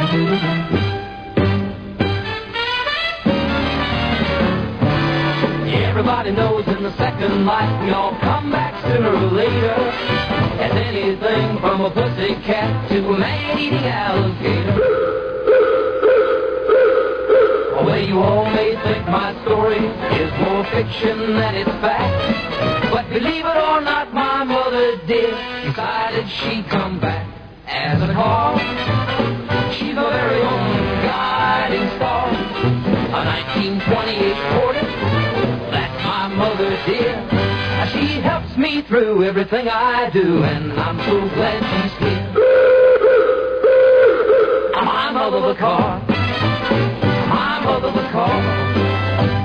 Everybody knows in the second life we all come back sooner or later. As anything from a pussycat to a man-eating alligator. Well, you all may think my story is more fiction than it's fact, but believe it or not, my mother did decided she'd come back as a call. She's my very own guiding star, a 1928 Corvette. That's my mother, dear. She helps me through everything I do, and I'm so glad she's here. My mother, the car. My mother, the car.